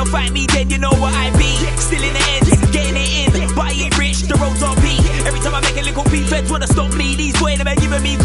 wanna fight me, then you know what I be. Still in the end, getting it in, but I ain't rich, the roads are beat. Every time I make a little beat, feds wanna stop me. These boys never giving me